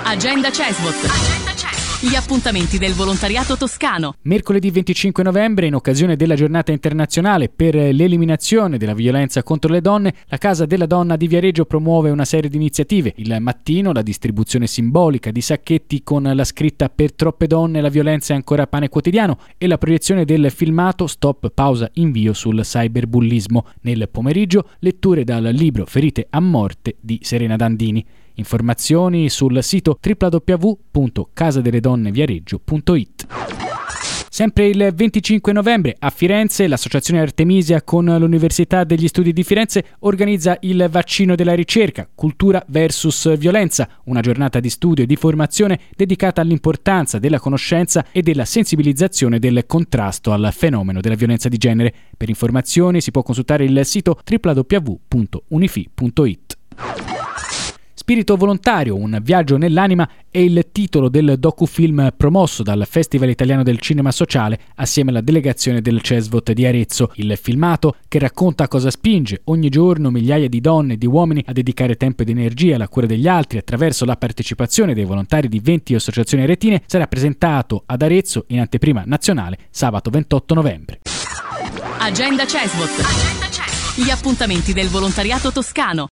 Agenda CESVOT. Gli appuntamenti del volontariato toscano. Mercoledì 25 novembre, in occasione della giornata internazionale per l'eliminazione della violenza contro le donne, la Casa della Donna di Viareggio promuove una serie di iniziative. Il mattino la distribuzione simbolica di sacchetti con la scritta "Per troppe donne la violenza è ancora pane quotidiano" e la proiezione del filmato Stop, pausa, invio sul cyberbullismo. Nel pomeriggio letture dal libro Ferite a morte di Serena Dandini. Informazioni sul sito www.casadeledonneviareggio.it. Sempre il 25 novembre a Firenze l'associazione Artemisia con l'Università degli Studi di Firenze organizza il vaccino della ricerca, cultura versus violenza, una giornata di studio e di formazione dedicata all'importanza della conoscenza e della sensibilizzazione del contrasto al fenomeno della violenza di genere. Per informazioni si può consultare il sito www.unifi.it. Spirito volontario, un viaggio nell'anima è il titolo del docufilm promosso dal Festival Italiano del Cinema Sociale assieme alla delegazione del CESVOT di Arezzo. Il filmato, che racconta cosa spinge ogni giorno migliaia di donne e di uomini a dedicare tempo ed energia alla cura degli altri attraverso la partecipazione dei volontari di 20 associazioni aretine, sarà presentato ad Arezzo in anteprima nazionale sabato 28 novembre. Agenda CESVOT. Gli appuntamenti del volontariato toscano.